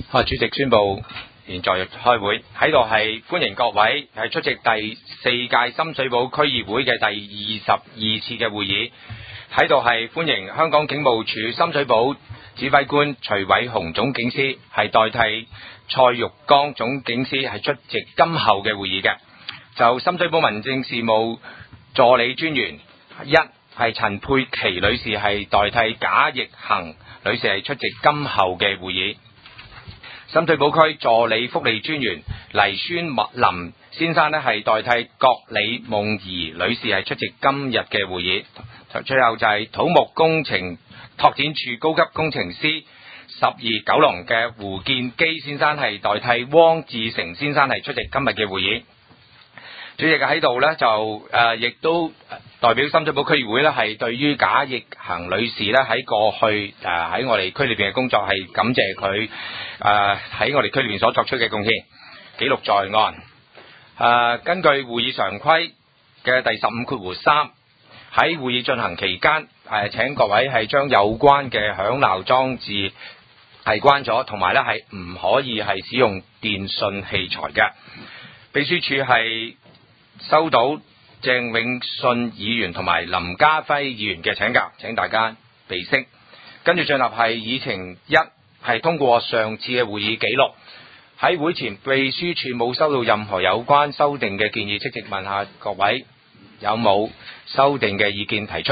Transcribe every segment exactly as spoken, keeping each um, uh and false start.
啊，主席宣布現在開會，喺度係歡迎各位係出席第四屆深水埗區議會嘅第二十二次嘅會議。喺度係歡迎香港警務處深水埗指揮官徐偉雄總警司係代替蔡玉剛總警司係出席今後嘅會議嘅。就深水埗民政事務助理專員一係陳佩琪女士係代替賈奕恒女士係出席今後嘅會議。深水埗區助理福利專員黎宣林先生呢係代替郭李夢儀女士係出席今日嘅會議。最後就係土木工程拓展處高級工程師十二九龍嘅胡建基先生係代替汪志成先生係出席今日嘅會議。主席喺度呢，就誒亦、呃、都代表深水埗區議會呢係對於賈奕恒女士呢喺過去誒喺、呃、我哋區裏邊嘅工作係感謝佢誒喺我哋區裏邊所作出嘅貢獻，記錄在案。誒、呃、根據會議常規嘅第十五括弧三，喺會議進行期間誒、呃、請各位係將有關嘅響鬧裝置係關咗，同埋呢係唔可以係使用電訊器材嘅。秘書處係收到鄭永信議員同埋林家輝議員嘅請假，請大家備悉。跟住進入係議程一，係通過上次嘅會議記錄。喺會前秘書處冇收到任何有關修訂嘅建議，即席問下各位有冇修訂嘅意見提出。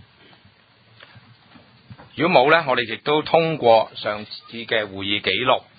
如果冇呢，我哋亦都通過上次嘅會議記錄。